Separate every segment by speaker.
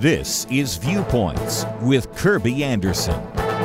Speaker 1: This is Viewpoints with Kirby Anderson.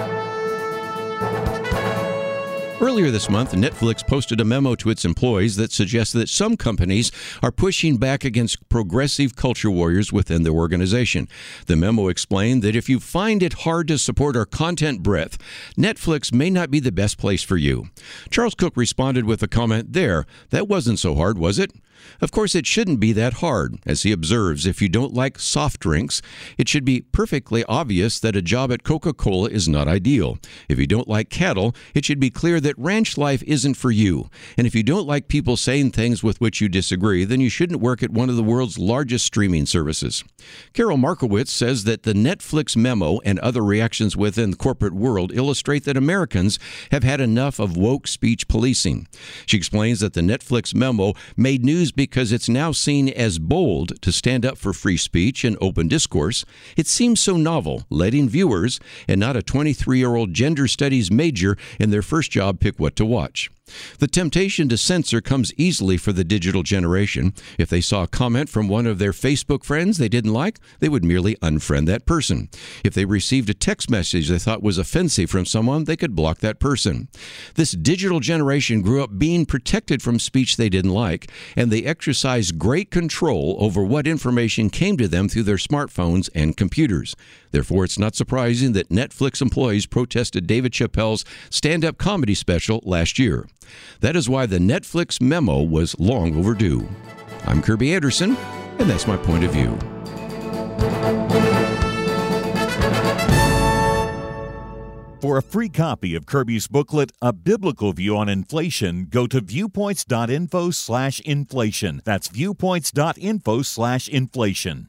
Speaker 2: Earlier this month, Netflix posted a memo to its employees that suggests that some companies are pushing back against progressive culture warriors within their organization. The memo explained that if you find it hard to support our content breadth, Netflix may not be the best place for you. Charles Cook responded with a comment there. That wasn't so hard, was it? Of course, it shouldn't be that hard. As he observes, if you don't like soft drinks, it should be perfectly obvious that a job at Coca-Cola is not ideal. If you don't like cattle, it should be clear that ranch life isn't for you. And if you don't like people saying things with which you disagree, then you shouldn't work at one of the world's largest streaming services. Carol Markowitz says that the Netflix memo and other reactions within the corporate world illustrate that Americans have had enough of woke speech policing. She explains that the Netflix memo made news because it's now seen as bold to stand up for free speech and open discourse. It seems so novel, letting viewers, and not a 23-year-old gender studies major in their first job, pick what to watch. The temptation to censor comes easily for the digital generation. If they saw a comment from one of their Facebook friends they didn't like, they would merely unfriend that person. If they received a text message they thought was offensive from someone, they could block that person. This digital generation grew up being protected from speech they didn't like, and they exercised great control over what information came to them through their smartphones and computers. Therefore, it's not surprising that Netflix employees protested David Chappelle's stand-up comedy special last year. That is why the Netflix memo was long overdue. I'm Kirby Anderson, and that's my point of view.
Speaker 1: For a free copy of Kirby's booklet, A Biblical View on Inflation, go to viewpoints.info/inflation. That's viewpoints.info/inflation.